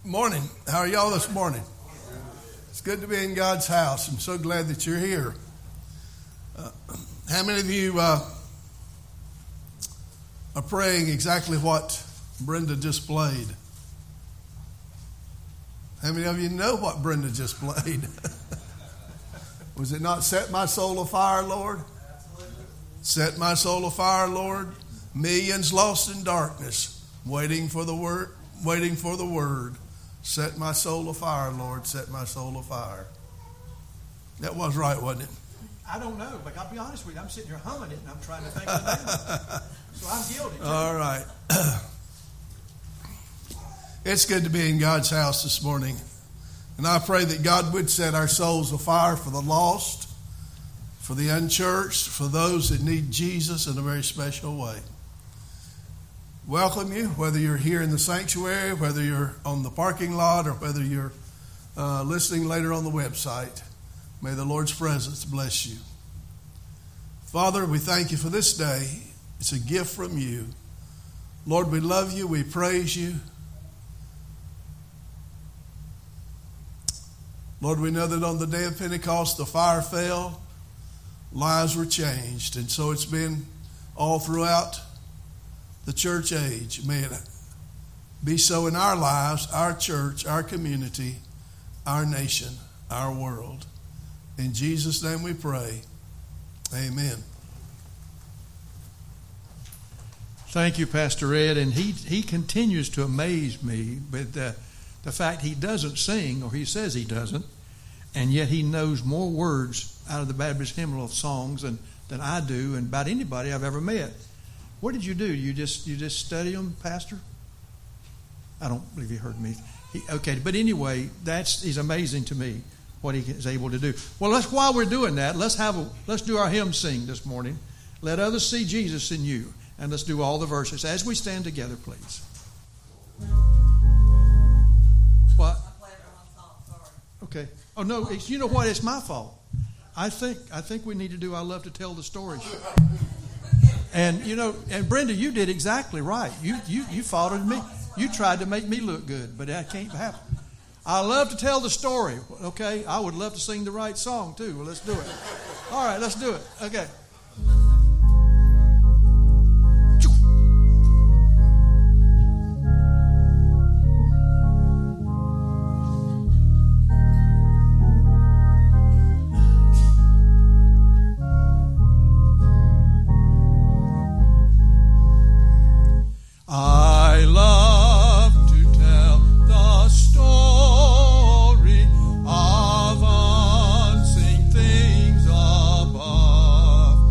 Morning. How are y'all this morning? It's good to be in God's house. I'm so glad that you're here. How many of you are praying exactly what Brenda just played? How many of you know what Brenda just played? Was it not "Set my soul afire, Lord"? Set my soul afire, Lord. Millions lost in darkness, waiting for the word. Set my soul afire, Lord. Set my soul afire. That was right, wasn't it? I don't know, but I'll be honest with you. I'm sitting here humming it, and I'm trying to think of the name. So I'm guilty, too. All right. It's good to be in God's house this morning. And I pray that God would set our souls afire for the lost, for the unchurched, for those that need Jesus in a very special way. Welcome you, whether you're here in the sanctuary, whether you're on the parking lot, or whether you're listening later on the website. May the Lord's presence bless you. Father, we thank you for this day. It's a gift from you. Lord, we love you. We praise you. Lord, we know that on the day of Pentecost, the fire fell, lives were changed. And so it's been all throughout the church age. May it be so in our lives, our church, our community, our nation, our world. In Jesus' name we pray. Amen. Thank you, Pastor Ed. And he continues to amaze me with the fact he doesn't sing, or he says he doesn't, and yet he knows more words out of the Baptist hymnal songs than I do and about anybody I've ever met. What did you do? You just study them, Pastor? I don't believe he heard me. Okay, but anyway, he's amazing to me what he is able to do. Well, while we're doing that, let's do our hymn sing this morning. Let others see Jesus in you, and let's do all the verses as we stand together, please. What? Okay. Oh no, you know what? It's my fault. I think we need to do "I Love to Tell the Story." And and Brenda, you did exactly right. You followed me. You tried to make me look good, but that can't happen. I love to tell the story. Okay, I would love to sing the right song too. Well, let's do it. All right, let's do it. Okay. I love to tell the story of unseen things above.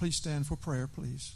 Please stand for prayer, please.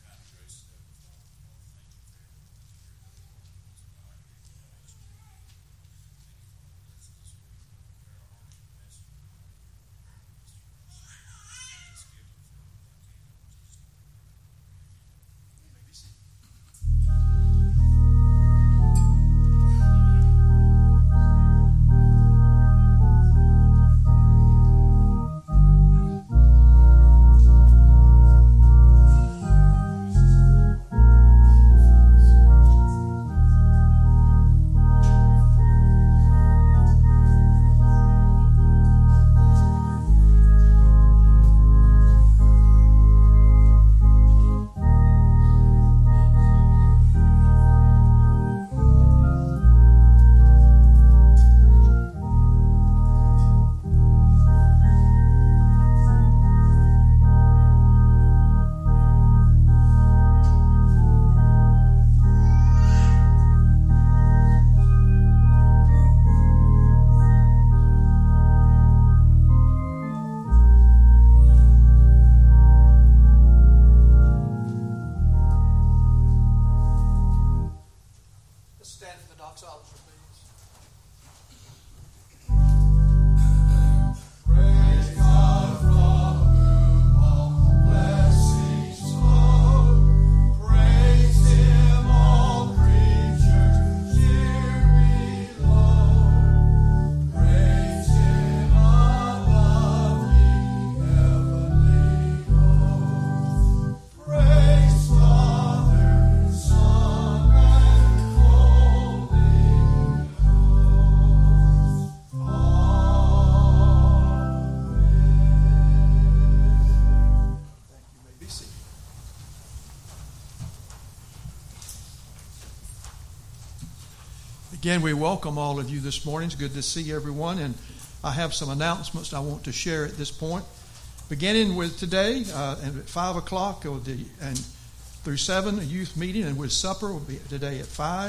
Again, we welcome all of you this morning. It's good to see everyone, and I have some announcements I want to share at this point. Beginning with today, at 5 o'clock and through 7, a youth meeting, and with supper will be today at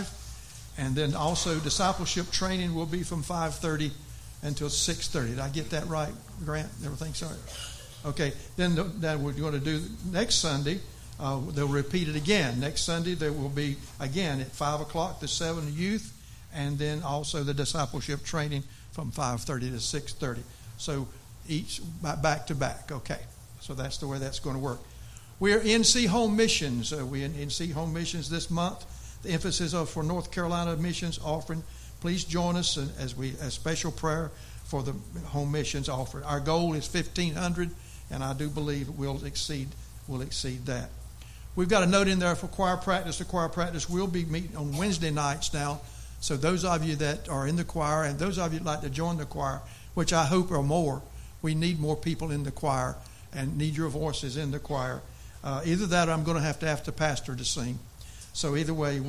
5. And then also discipleship training will be from 5:30 until 6:30. Did I get that right, Grant? Everything sorry? Okay. Then we're going to do next Sunday. They'll repeat it again. Next Sunday there will be again at 5 o'clock the 7 youth, and then also the discipleship training from 5:30 to 6:30. So each back to back. Okay. So that's the way that's going to work. We're NC Home Missions. We're in NC Home Missions this month. The emphasis for North Carolina missions offering. Please join us as a special prayer for the home missions offering. Our goal is 1,500, and I do believe we'll exceed that. We've got a note in there for choir practice. The choir practice will be meeting on Wednesday nights now. So those of you that are in the choir and those of you that like to join the choir, which I hope are more, we need more people in the choir and need your voices in the choir. Either that or I'm going to have the pastor to sing. So either way,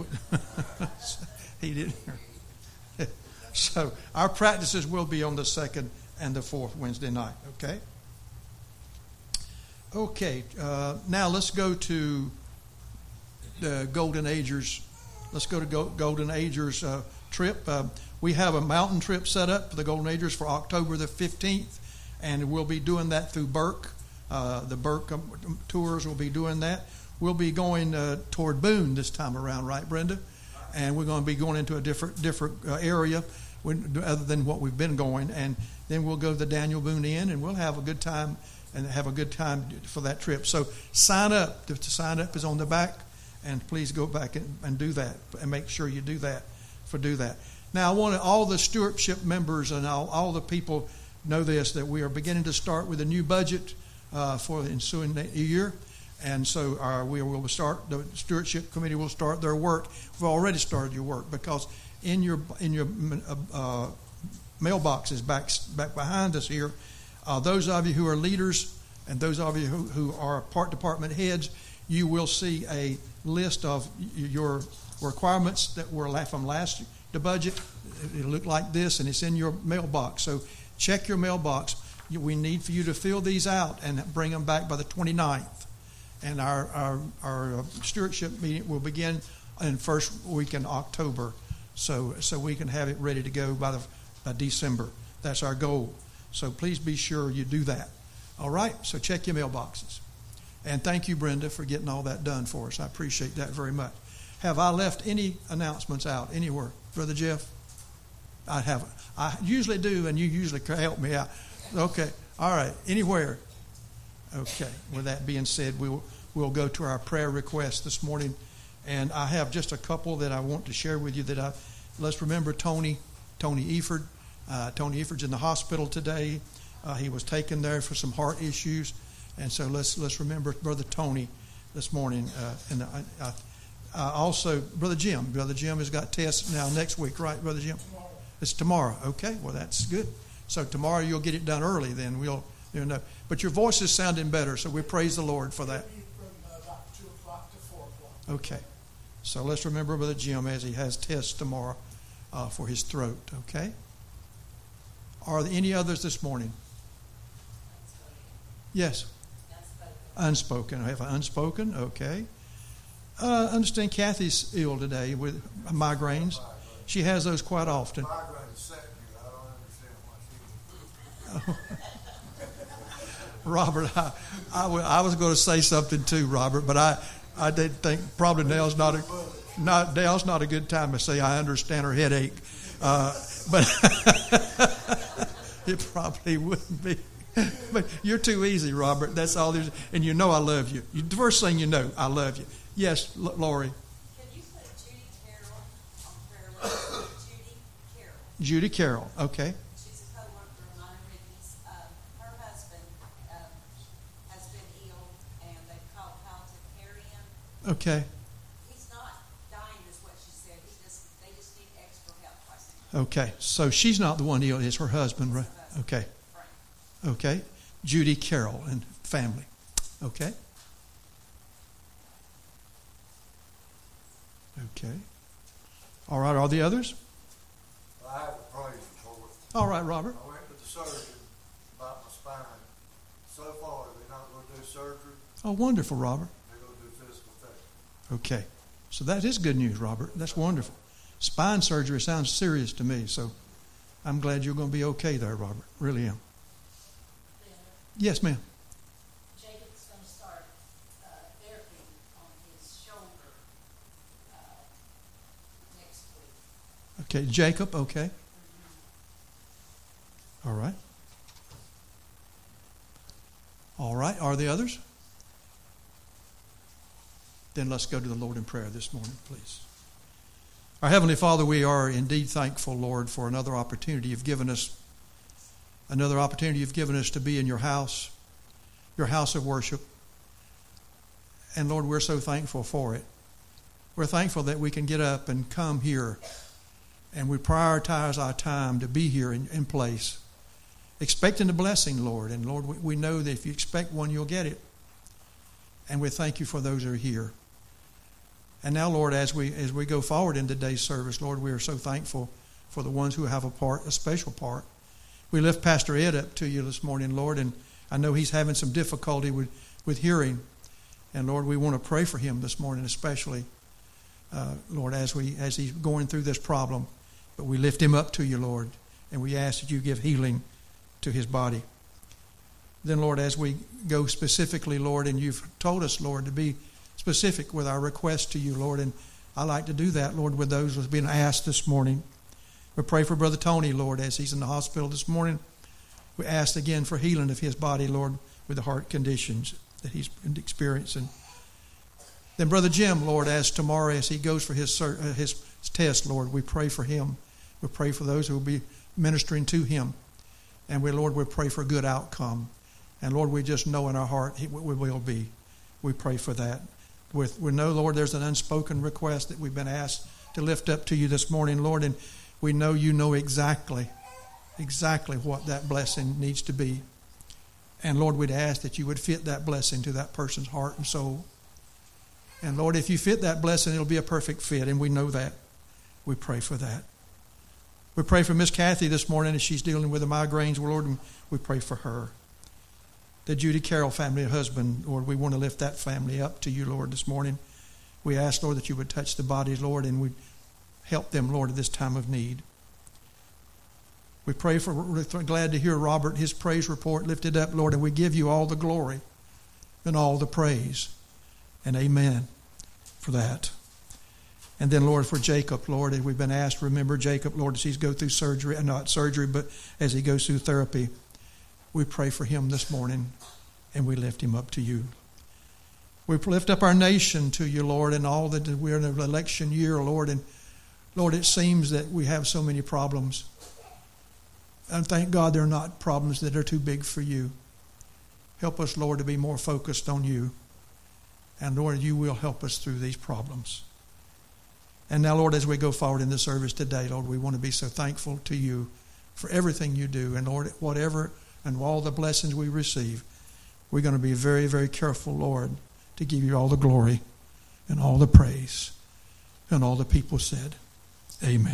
he didn't. So our practices will be on the 2nd and the 4th Wednesday night. Okay. Okay. Now let's go to the Golden Agers. Let's go to Golden Agers trip. We have a mountain trip set up for the Golden Agers for October the 15th, and we'll be doing that through Burke. The Burke tours will be doing that. We'll be going toward Boone this time around, right, Brenda? And we're going to be going into a different area other than what we've been going. And then we'll go to the Daniel Boone Inn, and we'll have a good time for that trip. So sign up. To sign up is on the back, and please go back and do that, and make sure you do that. Now, I want all the stewardship members and all the people know this, that we are beginning to start with a new budget for the ensuing year. And so we will start. The stewardship committee will start their work. We've already started your work, because in your mailboxes back behind us here, those of you who are leaders and those of you who are part department heads, you will see a list of your requirements that were from last year, the budget. It'll look like this, and it's in your mailbox. So check your mailbox. We need for you to fill these out and bring them back by the 29th. And our stewardship meeting will begin in first week in October, so we can have it ready to go by December. That's our goal. So please be sure you do that. All right. So check your mailboxes. And thank you, Brenda, for getting all that done for us. I appreciate that very much. Have I left any announcements out anywhere, Brother Jeff? I haven't. I usually do, and you usually help me out. Okay. All right. Anywhere? Okay. With that being said, we'll go to our prayer request this morning. And I have just a couple that I want to share with you. Let's remember Tony Eford. Tony Eford's in the hospital today. He was taken there for some heart issues. And so let's remember Brother Tony this morning. And also, Brother Jim. Brother Jim has got tests now next week, right, Brother Jim? Tomorrow. It's tomorrow. Okay, well, that's good. So tomorrow you'll get it done early then. We'll know. But your voice is sounding better, so we praise the Lord for that. From about 2 o'clock to 4 o'clock. Okay. So let's remember Brother Jim as he has tests tomorrow for his throat, okay? Are there any others this morning? Yes. Unspoken. I have unspoken. Okay. I understand Kathy's ill today with migraines. She has those quite often. Migraines set me. I don't understand why she Robert, I was going to say something too, Robert, but I did think probably now's not a good time to say I understand her headache, but it probably wouldn't be. But you're too easy, Robert. That's all there's. And you know I love you. The first thing you know, I love you. Yes, Lori. Can you put Judy Carroll on prayer list? Judy Carroll. Okay. She's a co-worker of mine and Ricky's. Her husband has been ill, and they've called palliative care in. Okay. He's not dying, is what she said. They just need extra help, I think. Okay. So she's not the one ill. It's her husband, right? Okay. Okay. Judy Carroll and family. Okay. Okay. All right. Are the others? I have a praise report. All right, Robert. I went to the surgeon about my spine. So far, they're not going to do surgery. Oh, wonderful, Robert. They're going to do physical therapy. Okay. So that is good news, Robert. That's wonderful. Spine surgery sounds serious to me, so I'm glad you're going to be okay there, Robert. Really am. Yes, ma'am. Jacob's going to start therapy on his shoulder next week. Okay, Jacob, okay. All right. All right, are the others? Then let's go to the Lord in prayer this morning, please. Our Heavenly Father, we are indeed thankful, Lord, for another opportunity you've given us. Another opportunity you've given us to be in your house of worship. And Lord, we're so thankful for it. We're thankful that we can get up and come here and we prioritize our time to be here in place, expecting a blessing, Lord. And Lord, we know that if you expect one, you'll get it. And we thank you for those who are here. And now, Lord, as we go forward in today's service, Lord, we are so thankful for the ones who have a special part. We lift Pastor Ed up to you this morning, Lord, and I know he's having some difficulty with hearing. And Lord, we want to pray for him this morning, especially, Lord, as he's going through this problem. But we lift him up to you, Lord, and we ask that you give healing to his body. Then, Lord, as we go specifically, Lord, and you've told us, Lord, to be specific with our request to you, Lord, and I like to do that, Lord, with those who have been asked this morning. We pray for Brother Tony, Lord, as he's in the hospital this morning. We ask again for healing of his body, Lord, with the heart conditions that he's experiencing. Then Brother Jim, Lord, as tomorrow as he goes for his test, Lord, we pray for him. We pray for those who will be ministering to him. And Lord, we pray for a good outcome. And Lord, we just know in our heart we will be. We pray for that. We know, Lord, there's an unspoken request that we've been asked to lift up to you this morning, Lord, and we know you know exactly what that blessing needs to be. And Lord, we'd ask that you would fit that blessing to that person's heart and soul. And Lord, if you fit that blessing, it'll be a perfect fit, and we know that. We pray for that. We pray for Miss Kathy this morning as she's dealing with the migraines, Lord, and we pray for her. The Judy Carroll family, husband, Lord, we want to lift that family up to you, Lord, this morning. We ask, Lord, that you would touch the bodies, Lord, and we help them, Lord, at this time of need. We pray we're glad to hear Robert, his praise report lifted up, Lord, and we give you all the glory and all the praise. And amen for that. And then, Lord, for Jacob, Lord, as we've been asked, remember Jacob, Lord, as he's go through surgery, not surgery, but as he goes through therapy, we pray for him this morning, and we lift him up to you. We lift up our nation to you, Lord, and all that we're in an election year, Lord, and Lord, it seems that we have so many problems. And thank God they're not problems that are too big for you. Help us, Lord, to be more focused on you. And Lord, you will help us through these problems. And now, Lord, as we go forward in the service today, Lord, we want to be so thankful to you for everything you do. And Lord, whatever and all the blessings we receive, we're going to be very, very careful, Lord, to give you all the glory and all the praise. And all the people said, amen.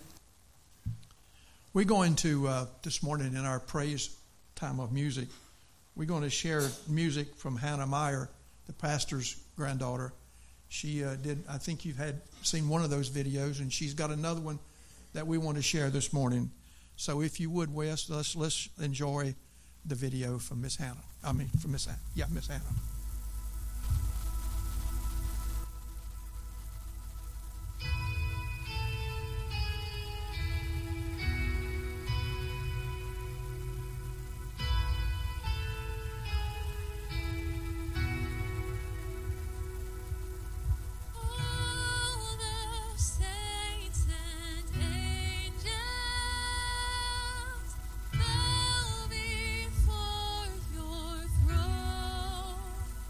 We're going to, this morning in our praise time of music, we're going to share music from Hannah Meyer, the pastor's granddaughter. She did, I think you've seen one of those videos, and she's got another one that we want to share this morning. So if you would, Wes, let's enjoy the video from Miss Hannah. Miss Hannah. Before your throne.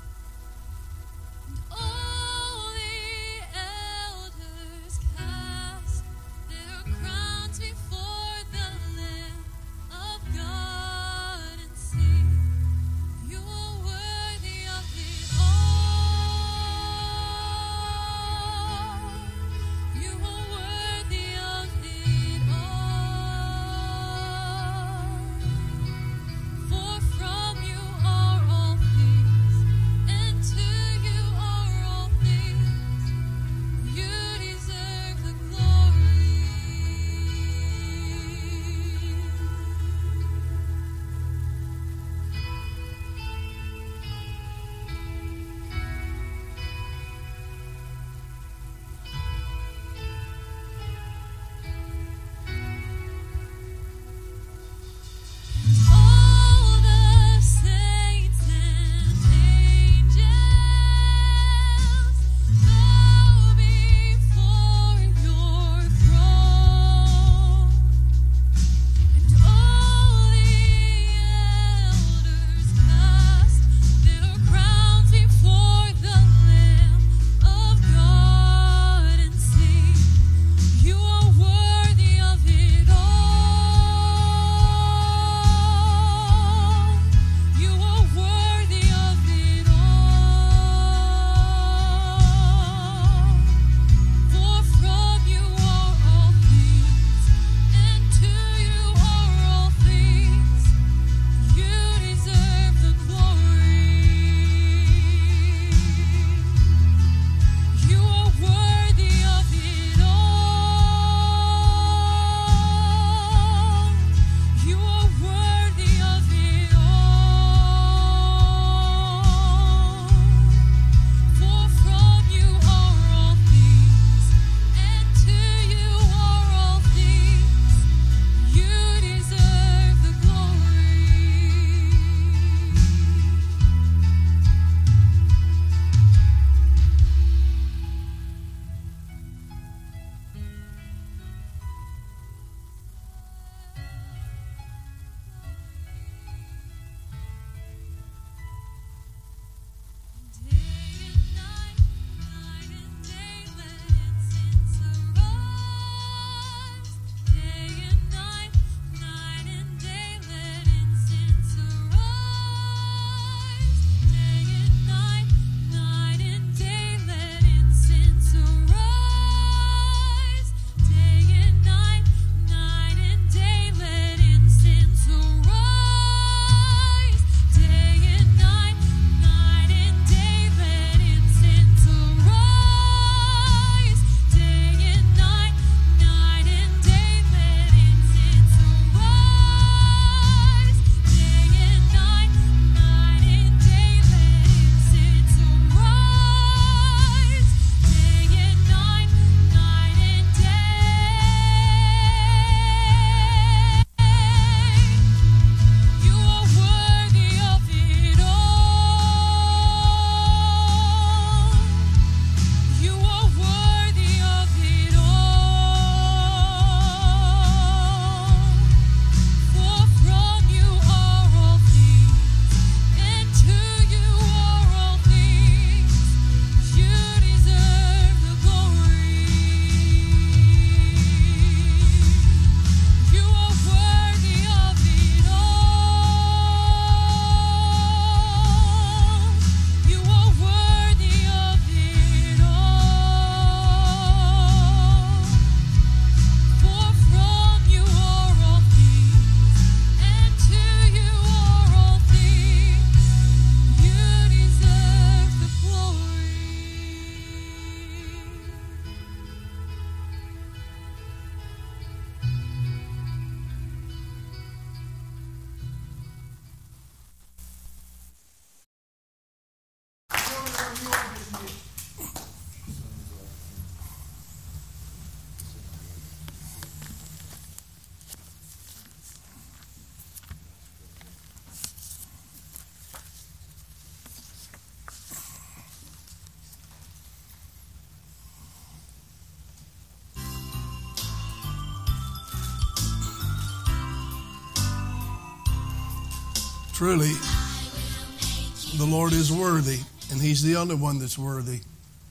Truly, the Lord is worthy, and He's the only one that's worthy.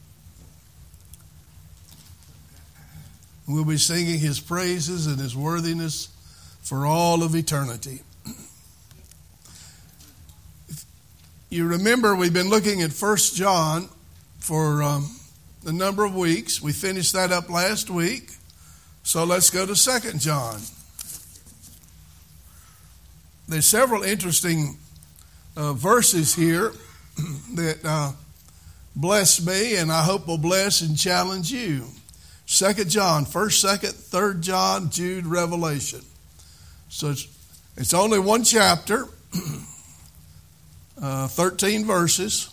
We'll be singing His praises and His worthiness for all of eternity. You remember we've been looking at 1 John for a number of weeks. We finished that up last week. So let's go to 2 John. There's several interesting verses here that bless me, and I hope will bless and challenge you. 2 John, 1st, 2nd, 3rd John, Jude, Revelation. So it's only one chapter. 13 verses.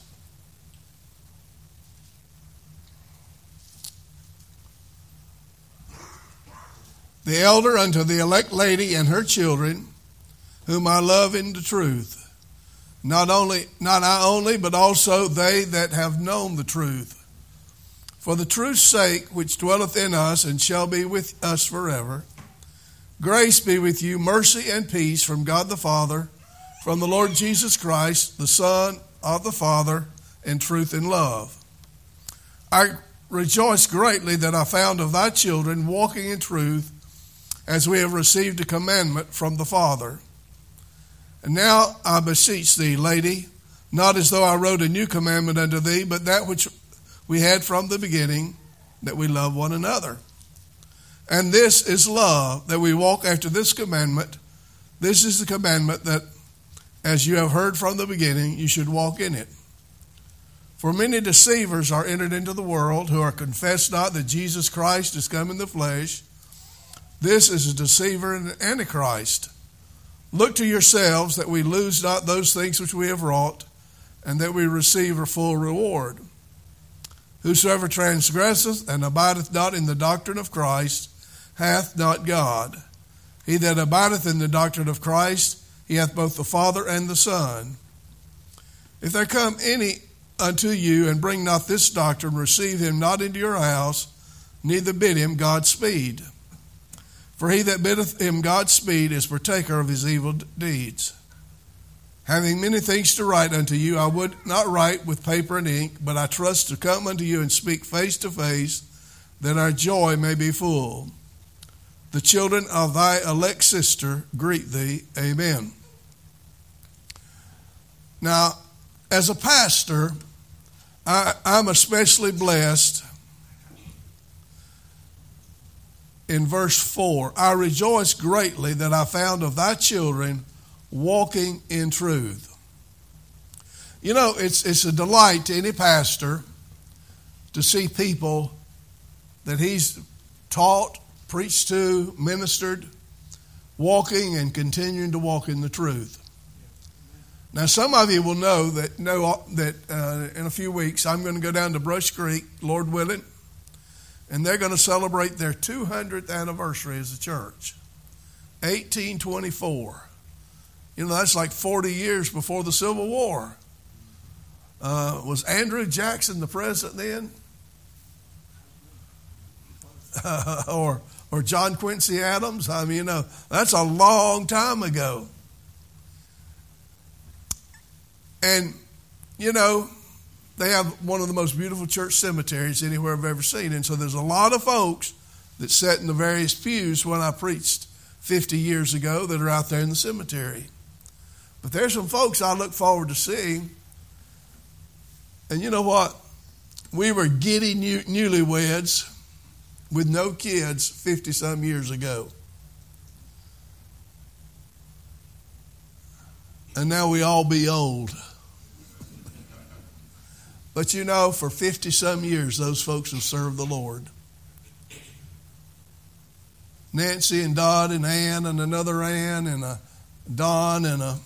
The elder unto the elect lady and her children, whom I love in the truth. Not I only, but also they that have known the truth. For the truth's sake, which dwelleth in us and shall be with us forever. Grace be with you, mercy and peace from God the Father, from the Lord Jesus Christ, the Son of the Father, in truth and love. I rejoice greatly that I found of thy children walking in truth, as we have received a commandment from the Father. And now I beseech thee, lady, not as though I wrote a new commandment unto thee, but that which we had from the beginning, that we love one another. And this is love, that we walk after this commandment. This is the commandment, that as you have heard from the beginning, you should walk in it. For many deceivers are entered into the world, who are confessed not that Jesus Christ is come in the flesh. This is a deceiver and an antichrist. Look to yourselves that we lose not those things which we have wrought, and that we receive a full reward. Whosoever transgresseth and abideth not in the doctrine of Christ hath not God. He that abideth in the doctrine of Christ, he hath both the Father and the Son. If there come any unto you and bring not this doctrine, receive him not into your house, neither bid him Godspeed. For he that biddeth him Godspeed is partaker of his evil deeds. Having many things to write unto you, I would not write with paper and ink, but I trust to come unto you and speak face to face, that our joy may be full. The children of thy elect sister greet thee. Amen. Now, as a pastor, I'm especially blessed in verse 4. I rejoice greatly that I found of thy children walking in truth. You know, it's a delight to any pastor to see people that he's taught, preached to, ministered, walking and continuing to walk in the truth. Now, some of you will know that in a few weeks I'm going to go down to Brush Creek, Lord willing, and they're going to celebrate their 200th anniversary as a church, 1824. You know, that's like 40 years before the Civil War. Was Andrew Jackson the president then? Or John Quincy Adams? I mean, you know, that's a long time ago. And, you know, they have one of the most beautiful church cemeteries anywhere I've ever seen. And so there's a lot of folks that sat in the various pews when I preached 50 years ago that are out there in the cemetery. But there's some folks I look forward to seeing. And you know what? We were giddy newlyweds with no kids 50-some years ago. And now we all be old. But you know, for 50-some years, those folks have served the Lord. Nancy and Dot and Ann and another Ann and a Don and a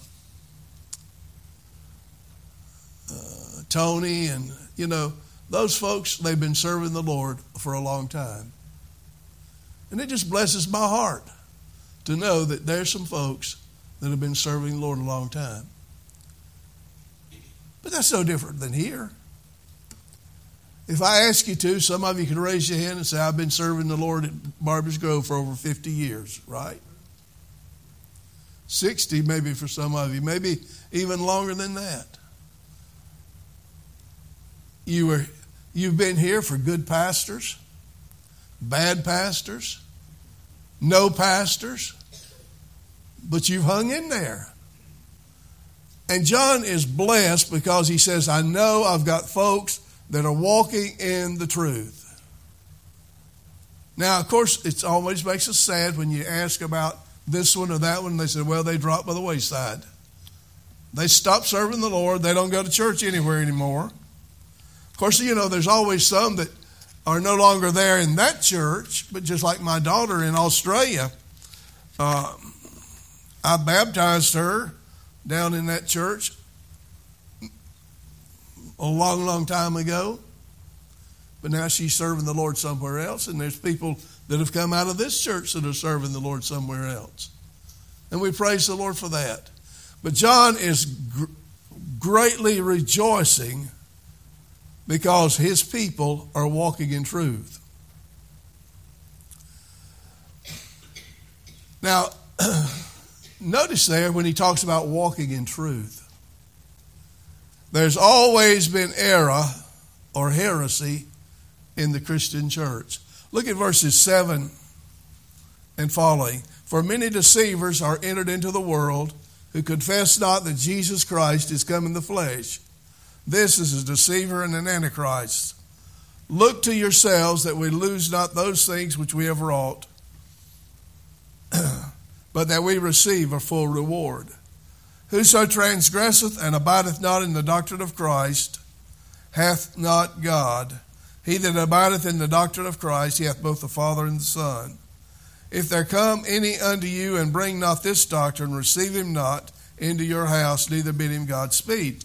Tony, and you know, those folks, they've been serving the Lord for a long time. And it just blesses my heart to know that there's some folks that have been serving the Lord a long time. But that's no different than here. If I ask you to, some of you could raise your hand and say, I've been serving the Lord at Barbers Grove for over 50 years, right? 60 maybe for some of you, maybe even longer than that. You've been here for good pastors, bad pastors, no pastors, but you've hung in there. And John is blessed because he says, I know I've got folks that are walking in the truth. Now, of course, it always makes us sad when you ask about this one or that one. They say, well, they dropped by the wayside. They stopped serving the Lord. They don't go to church anywhere anymore. Of course, there's always some that are no longer there in that church, but just like my daughter in Australia, I baptized her down in that church a long, long time ago. But now she's serving the Lord somewhere else, and there's people that have come out of this church that are serving the Lord somewhere else. And we praise the Lord for that. But John is greatly rejoicing because his people are walking in truth. Now, notice there when he talks about walking in truth, there's always been error or heresy in the Christian church. Look at verses 7 and following. For many deceivers are entered into the world who confess not that Jesus Christ is come in the flesh. This is a deceiver and an antichrist. Look to yourselves that we lose not those things which we have wrought, but that we receive a full reward. Whoso transgresseth and abideth not in the doctrine of Christ hath not God. He that abideth in the doctrine of Christ, he hath both the Father and the Son. If there come any unto you and bring not this doctrine, receive him not into your house, neither bid him Godspeed.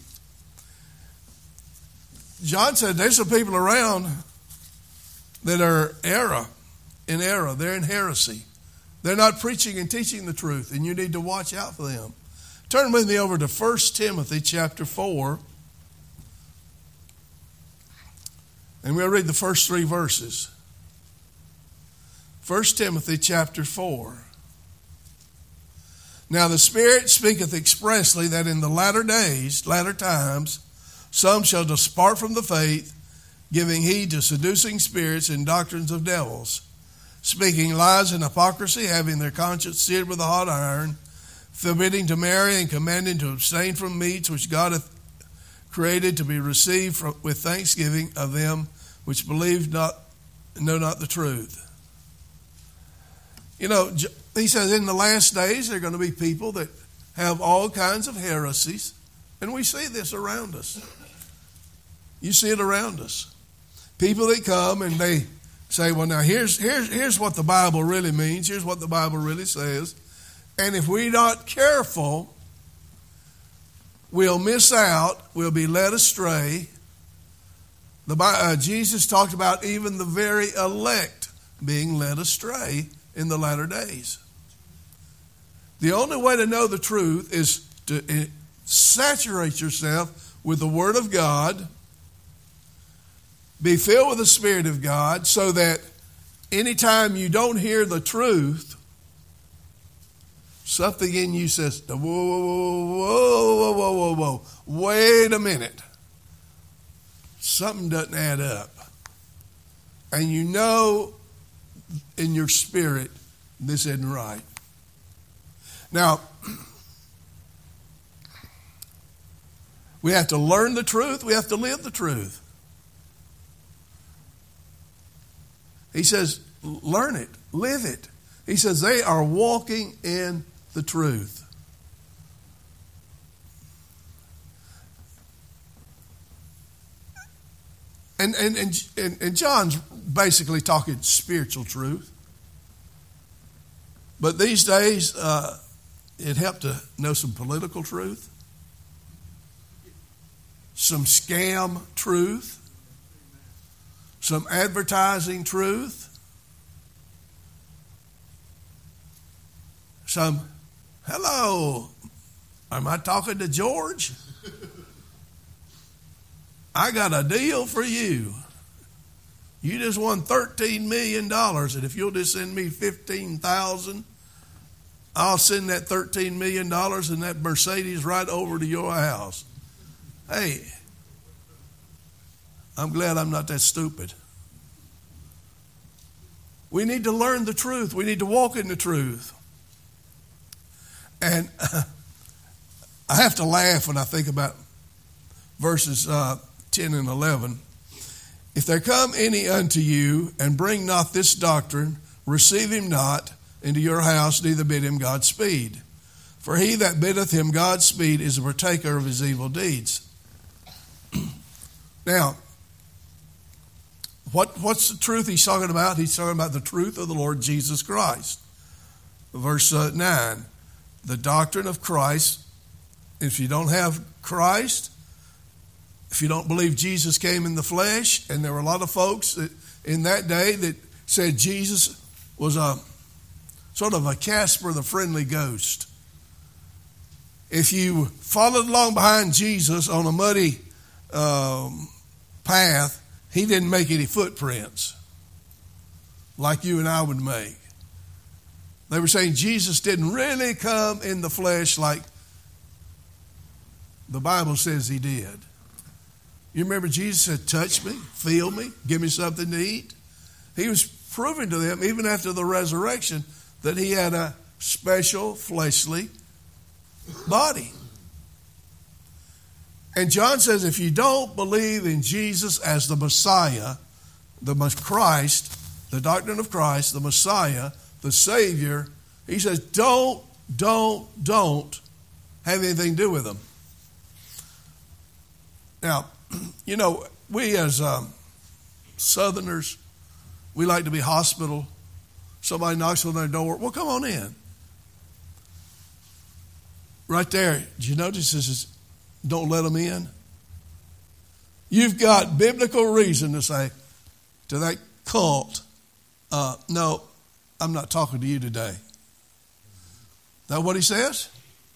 John said there's some people around that are in error. They're in heresy. They're not preaching and teaching the truth, and you need to watch out for them. Turn with me over to 1 Timothy chapter 4. And we'll read the first 3 verses. 1 Timothy chapter 4. Now the Spirit speaketh expressly that in the latter times, some shall depart from the faith, giving heed to seducing spirits and doctrines of devils, speaking lies and hypocrisy, having their conscience seared with a hot iron, forbidding to marry and commanding to abstain from meats which God hath created to be received with thanksgiving of them which believe not, know not the truth. He says in the last days there are going to be people that have all kinds of heresies, and we see this around us. You see it around us. People that come and they say, well, now here's what the Bible really means. Here's what the Bible really says. And if we're not careful, we'll miss out. We'll be led astray. Jesus talked about even the very elect being led astray in the latter days. The only way to know the truth is to saturate yourself with the Word of God, be filled with the Spirit of God, so that anytime you don't hear the truth, something in you says, whoa, whoa, whoa, whoa, whoa, whoa, wait a minute. Something doesn't add up. And you know in your spirit this isn't right. Now, we have to learn the truth. We have to live the truth. He says, learn it, live it. He says they are walking in the truth. And John's basically talking spiritual truth. But these days, it helped to know some political truth, some scam truth, some advertising truth, some, hello, am I talking to George? I got a deal for you. You just won $13 million, and if you'll just send me $15,000, I'll send that $13 million and that Mercedes right over to your house. Hey, I'm glad I'm not that stupid. We need to learn the truth. We need to walk in the truth. And I have to laugh when I think about verses 10 and 11. If there come any unto you and bring not this doctrine, receive him not into your house, neither bid him Godspeed. For he that biddeth him Godspeed is a partaker of his evil deeds. Now, what's the truth he's talking about? He's talking about the truth of the Lord Jesus Christ. Verse 9, the doctrine of Christ. If you don't have Christ, if you don't believe Jesus came in the flesh, and there were a lot of folks that in that day that said Jesus was a sort of a Casper the Friendly Ghost. If you followed along behind Jesus on a muddy path, he didn't make any footprints like you and I would make. They were saying Jesus didn't really come in the flesh like the Bible says he did. You remember Jesus said, touch me, feel me, give me something to eat? He was proving to them, even after the resurrection, that he had a special fleshly body. And John says, if you don't believe in Jesus as the Messiah, the Christ, the doctrine of Christ, the Messiah, the Savior, he says, don't have anything to do with him. Now, you know, we as Southerners, we like to be hospital. Somebody knocks on their door. Well, come on in. Right there, did you notice this is, don't let them in? You've got biblical reason to say to that cult, no, I'm not talking to you today. Is that what he says?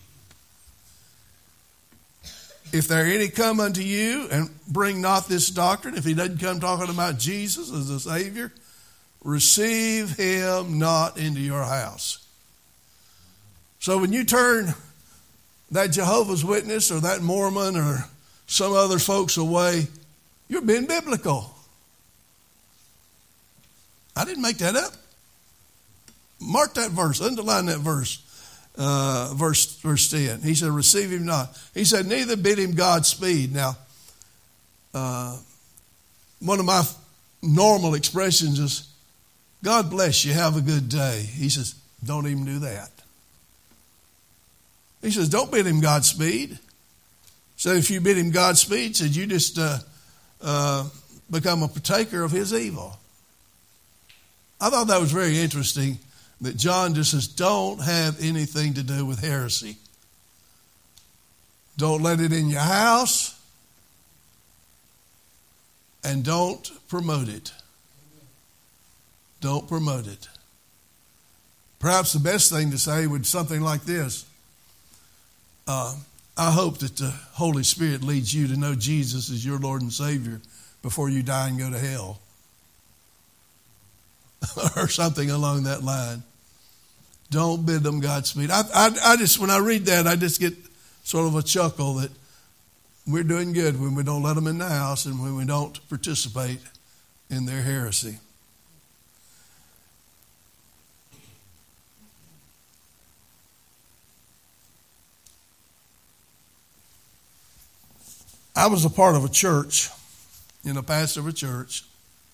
If there any come unto you and bring not this doctrine, if he doesn't come talking about Jesus as the Savior, receive him not into your house. So when you turn that Jehovah's Witness or that Mormon or some other folks away, you're being biblical. I didn't make that up. Mark that verse, underline that verse. Verse 10. He said, receive him not. He said, neither bid him Godspeed. Now, one of my normal expressions is, God bless you, have a good day. He says, don't even do that. He says, don't bid him Godspeed. So if you bid him Godspeed, said you just become a partaker of his evil. I thought that was very interesting that John just says, don't have anything to do with heresy. Don't let it in your house, and don't promote it. Don't promote it. Perhaps the best thing to say would be something like this. I hope that the Holy Spirit leads you to know Jesus as your Lord and Savior before you die and go to hell. Or something along that line. Don't bid them Godspeed. I just, when I read that, I just get sort of a chuckle that we're doing good when we don't let them in the house and when we don't participate in their heresy. I was a part of a church, a pastor of a church,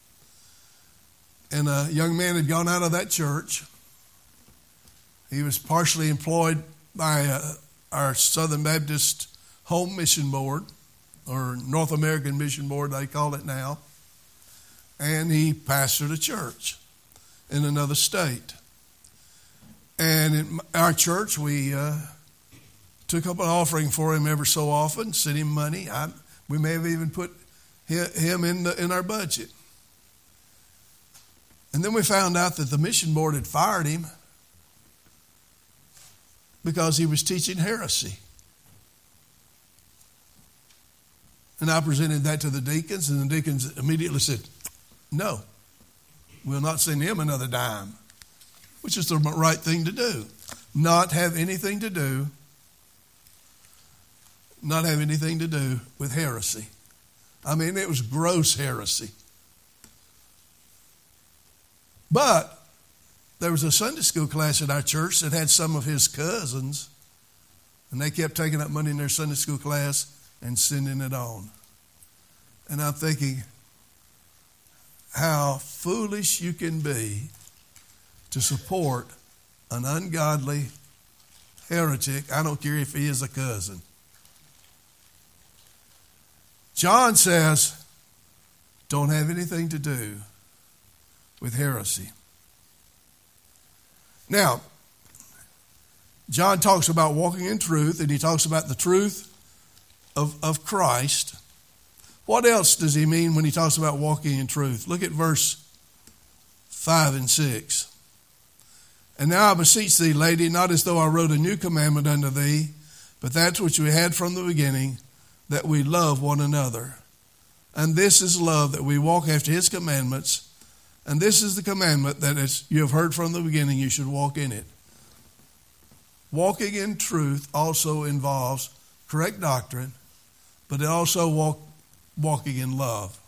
and a young man had gone out of that church. He was partially employed by our Southern Baptist Home Mission Board, or North American Mission Board, they call it now. And he pastored a church in another state. And in our church, we took up an offering for him every so often, sent him money. We may have even put him in our budget. And then we found out that the mission board had fired him because he was teaching heresy. And I presented that to the deacons, and the deacons immediately said, no, we'll not send him another dime, which is the right thing to do. not have anything to do with heresy. I mean, it was gross heresy. But there was a Sunday school class at our church that had some of his cousins, and they kept taking up money in their Sunday school class and sending it on. And I'm thinking, how foolish you can be to support an ungodly heretic. I don't care if he is a cousin. John says, don't have anything to do with heresy. Now, John talks about walking in truth, and he talks about the truth of Christ. What else does he mean when he talks about walking in truth? Look at verse 5 and 6. And now I beseech thee, lady, not as though I wrote a new commandment unto thee, but that which we had from the beginning, that we love one another. And this is love, that we walk after his commandments. And this is the commandment, that as you have heard from the beginning, you should walk in it. Walking in truth also involves correct doctrine, but it also walking in love.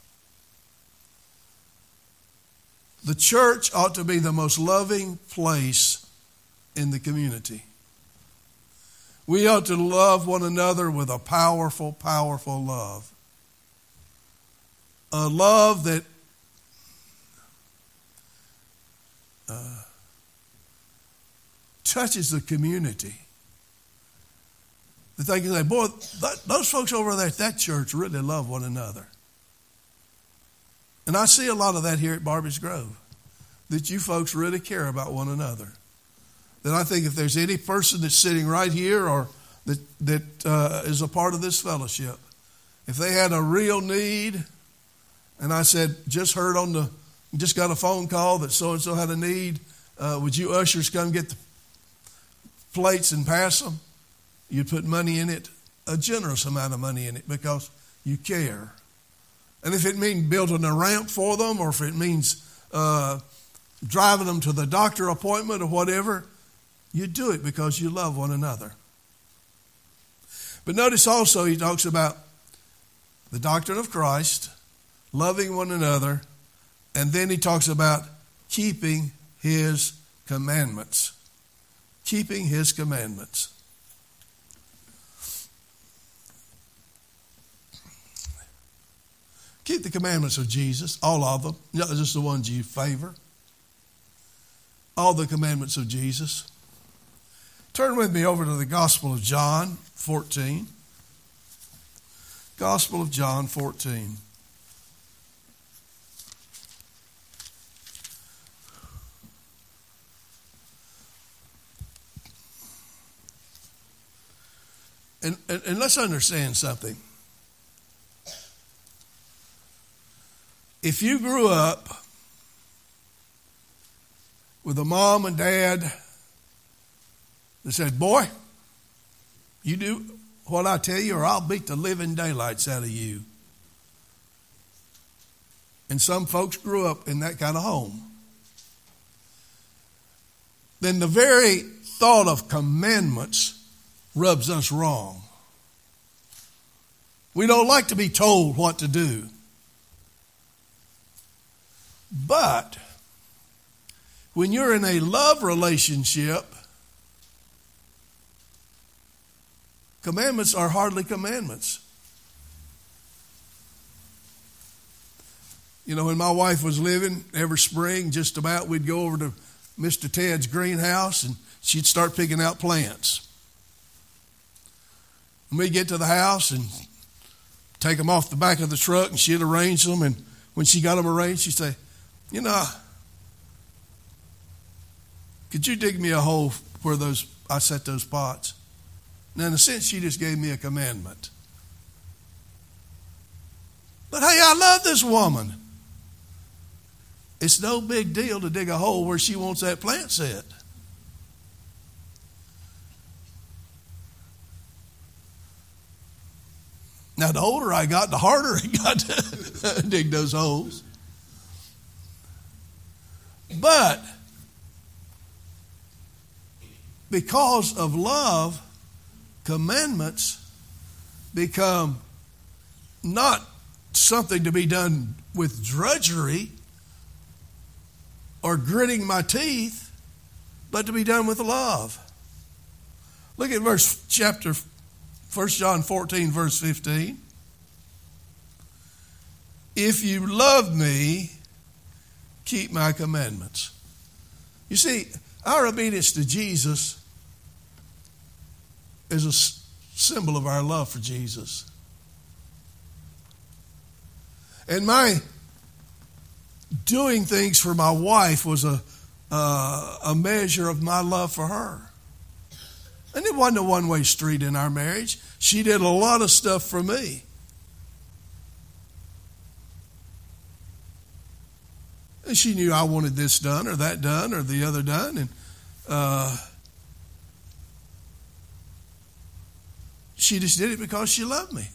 The church ought to be the most loving place in the community. We ought to love one another with a powerful, powerful love. A love that touches the community. That they can say, boy, those folks over there at that church really love one another. And I see a lot of that here at Barbie's Grove, that you folks really care about one another. That I think if there's any person that's sitting right here or that is a part of this fellowship, if they had a real need, and I said, just got a phone call that so-and-so had a need, would you ushers come get the plates and pass them? You'd put money in it, a generous amount of money in it, because you care. And if it means building a ramp for them, or if it means driving them to the doctor appointment or whatever, you do it because you love one another. But notice also he talks about the doctrine of Christ, loving one another, and then he talks about keeping his commandments. Keeping his commandments. Keep the commandments of Jesus, all of them, not just the ones you favor. All the commandments of Jesus. Turn with me over to the Gospel of John 14. Gospel of John 14. And let's understand something. If you grew up with a mom and dad that said, boy, you do what I tell you or I'll beat the living daylights out of you. And some folks grew up in that kind of home. Then the very thought of commandments rubs us wrong. We don't like to be told what to do. But when you're in a love relationship, commandments are hardly commandments. You know, when my wife was living, every spring, just about, we'd go over to Mr. Ted's greenhouse and she'd start picking out plants. And we'd get to the house and take them off the back of the truck and she'd arrange them. And when she got them arranged, she'd say, you know, could you dig me a hole where I set those pots? Now, in a sense, she just gave me a commandment. But hey, I love this woman. It's no big deal to dig a hole where she wants that plant set. Now, the older I got, the harder it got to dig those holes. But because of love, commandments become not something to be done with drudgery or gritting my teeth, but to be done with love. Look at 1 John 14, verse 15. If you love me, keep my commandments. You see, our obedience to Jesus is a symbol of our love for Jesus. And my doing things for my wife was a measure of my love for her. And it wasn't a one-way street in our marriage. She did a lot of stuff for me. And she knew I wanted this done or that done or the other done. And she just did it because she loved me.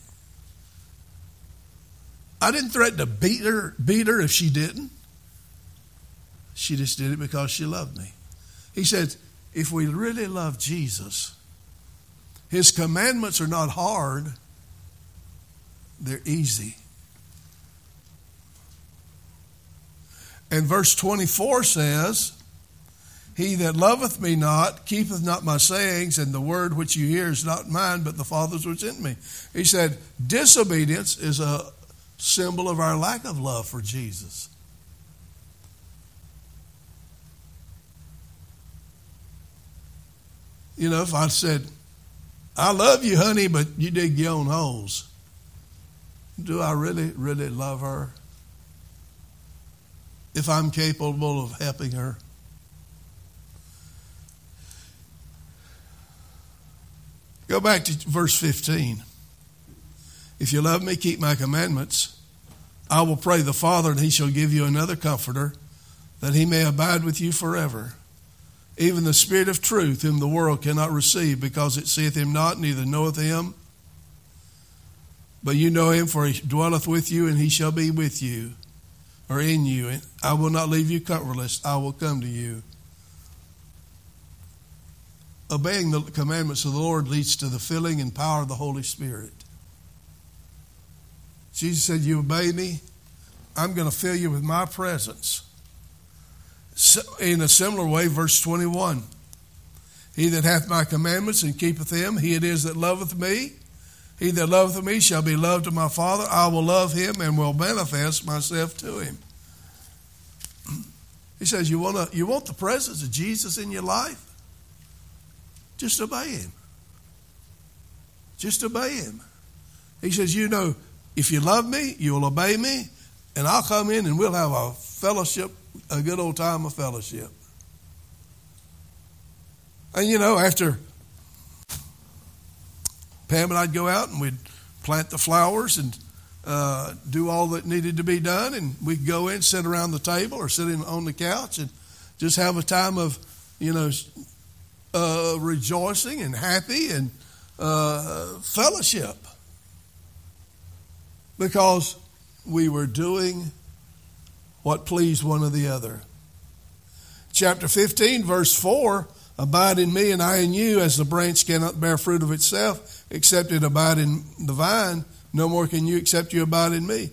I didn't threaten to beat her if she didn't. She just did it because she loved me. He said, if we really love Jesus, his commandments are not hard, they're easy. And verse 24 says, he that loveth me not, keepeth not my sayings, and the word which you hear is not mine, but the Father's which sent me. He said, disobedience is a symbol of our lack of love for Jesus. You know, if I said, I love you, honey, but you dig your own holes, do I really, really love her? If I'm capable of helping her? Go back to verse 15. If you love me, keep my commandments. I will pray the Father, and he shall give you another comforter, that he may abide with you forever. Even the Spirit of truth, whom the world cannot receive, because it seeth him not, neither knoweth him. But you know him, for he dwelleth with you, and he shall be with you, or in you. And I will not leave you comfortless. I will come to you. Obeying the commandments of the Lord leads to the filling and power of the Holy Spirit. Jesus said, you obey me, I'm going to fill you with my presence. So, in a similar way, verse 21, he that hath my commandments and keepeth them, he it is that loveth me. He that loveth me shall be loved of my Father. I will love him and will manifest myself to him. He says, you want the presence of Jesus in your life? Just obey him. Just obey him. He says, you know, if you love me, you will obey me, and I'll come in and we'll have a fellowship, a good old time of fellowship. And you know, after Pam and I'd go out and we'd plant the flowers and do all that needed to be done, and we'd go in, sit around the table or sit on the couch and just have a time of, you know, rejoicing and happy and fellowship, because we were doing what pleased one or the other. Chapter 15, verse 4, abide in me and I in you, as the branch cannot bear fruit of itself except it abide in the vine. No more can you except you abide in me.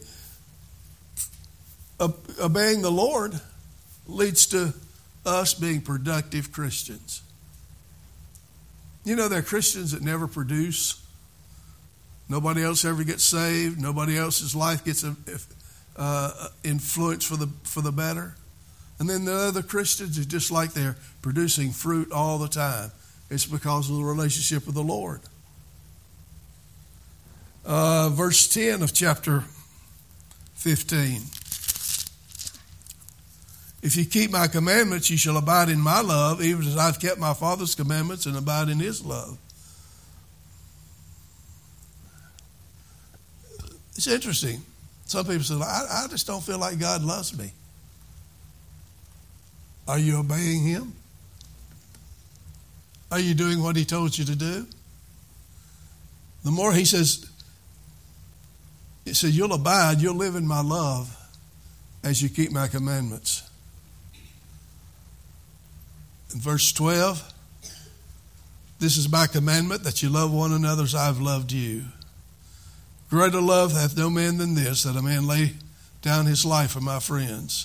Obeying the Lord leads to us being productive Christians. You know, there are Christians that never produce. Nobody else ever gets saved. Nobody else's life gets influenced for the better. And then the other Christians are just like they're producing fruit all the time. It's because of the relationship with the Lord. Verse 10 of chapter 15. If you keep my commandments, you shall abide in my love, even as I've kept my Father's commandments and abide in his love. It's interesting. Some people say, I just don't feel like God loves me. Are you obeying him? Are you doing what he told you to do? The more he says, you'll abide, you'll live in my love as you keep my commandments. In verse 12, This is my commandment, that you love one another as I have loved you. Greater love hath no man than this, that a man lay down his life for my friends.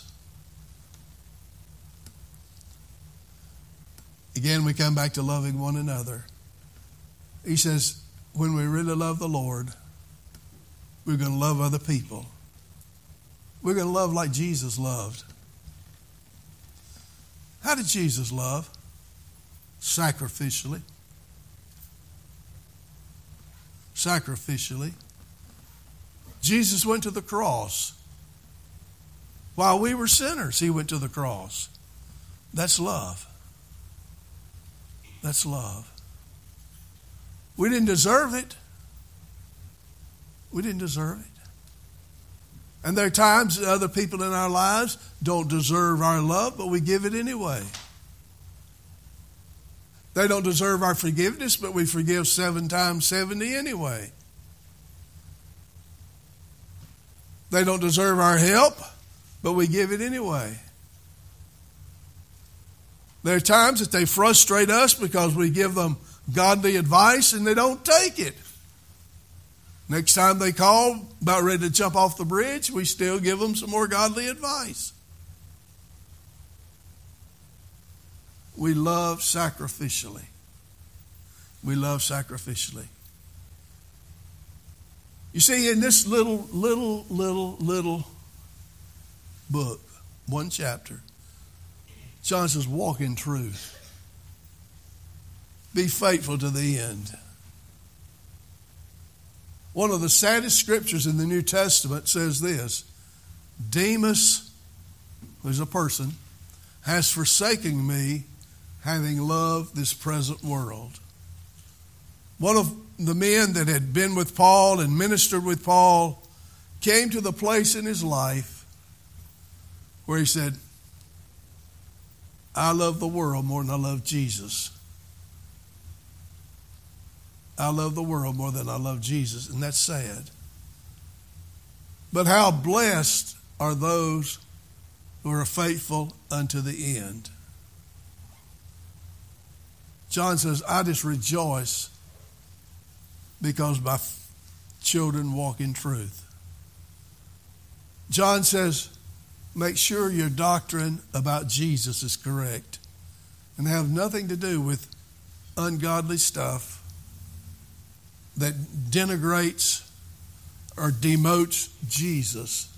Again, we come back to loving one another. He says, when we really love the Lord, we're going to love other people. We're going to love like Jesus loved. How did Jesus love? Sacrificially. Sacrificially. Jesus went to the cross. While we were sinners, he went to the cross. That's love. That's love. We didn't deserve it. We didn't deserve it. And there are times that other people in our lives don't deserve our love, but we give it anyway. They don't deserve our forgiveness, but we forgive 7 times 70 anyway. They don't deserve our help, but we give it anyway. There are times that they frustrate us because we give them godly advice and they don't take it. Next time they call, about ready to jump off the bridge, we still give them some more godly advice. We love sacrificially. We love sacrificially. You see, in this little book, one chapter, John says, walk in truth. Be faithful to the end. One of the saddest scriptures in the New Testament says this: Demas, who's a person, has forsaken me, having loved this present world. One of the men that had been with Paul and ministered with Paul came to the place in his life where he said, I love the world more than I love Jesus. I love the world more than I love Jesus. And that's sad. But how blessed are those who are faithful unto the end. John says, I just rejoice because my children walk in truth. John says, make sure your doctrine about Jesus is correct and have nothing to do with ungodly stuff that denigrates or demotes Jesus.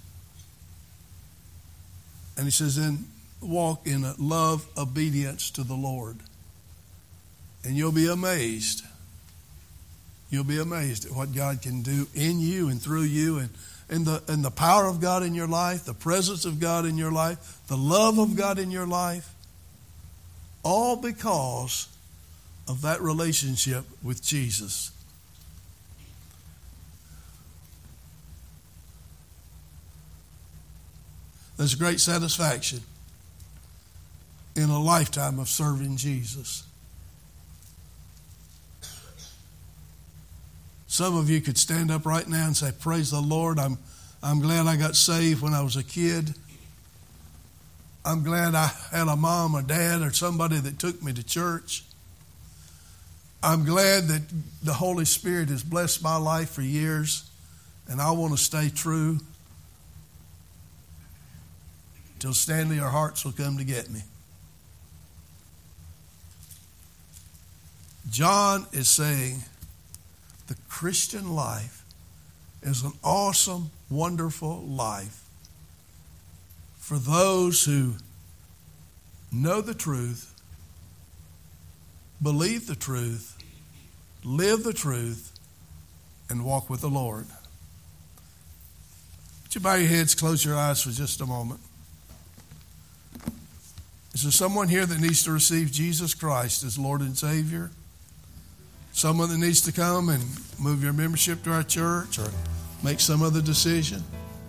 And he says, then walk in a love obedience to the Lord. And you'll be amazed. You'll be amazed at what God can do in you and through you, and the power of God in your life, the presence of God in your life, the love of God in your life, all because of that relationship with Jesus. There's great satisfaction in a lifetime of serving Jesus. Some of you could stand up right now and say, praise the Lord, I'm glad I got saved when I was a kid. I'm glad I had a mom or dad or somebody that took me to church. I'm glad that the Holy Spirit has blessed my life for years, and I want to stay true till Stanley or Hearts will come to get me. John is saying the Christian life is an awesome, wonderful life for those who know the truth, believe the truth, live the truth, and walk with the Lord. Would you bow your heads, close your eyes for just a moment? Is there someone here that needs to receive Jesus Christ as Lord and Savior? Someone that needs to come and move your membership to our church or make some other decision?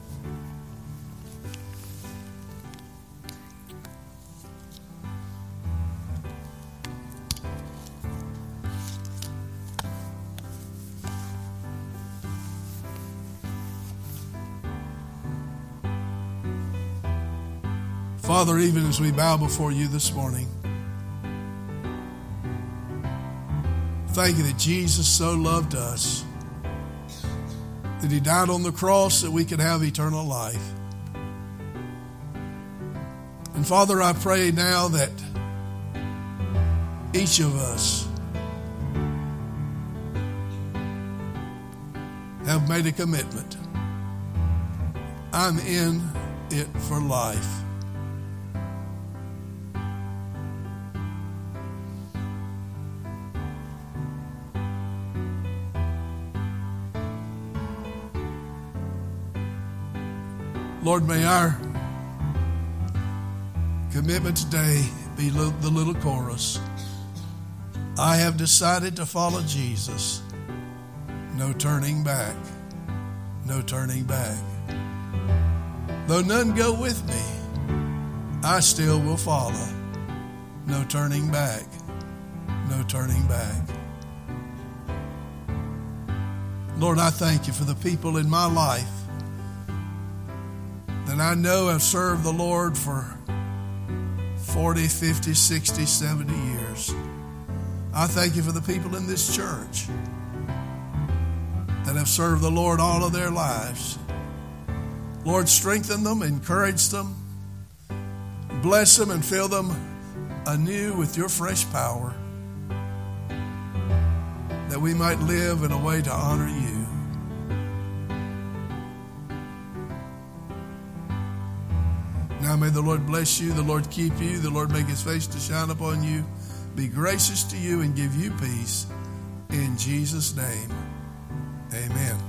Father, even as we bow before you this morning, thank you that Jesus so loved us, that he died on the cross that we could have eternal life. And Father, I pray now that each of us have made a commitment. I'm in it for life. Lord, may our commitment today be the little chorus. I have decided to follow Jesus. No turning back. No turning back. Though none go with me, I still will follow. No turning back. No turning back. Lord, I thank you for the people in my life that I know have served the Lord for 40, 50, 60, 70 years. I thank you for the people in this church that have served the Lord all of their lives. Lord, strengthen them, encourage them, bless them, and fill them anew with your fresh power, that we might live in a way to honor you. Now may the Lord bless you, the Lord keep you, the Lord make his face to shine upon you, be gracious to you, and give you peace. In Jesus' name, amen.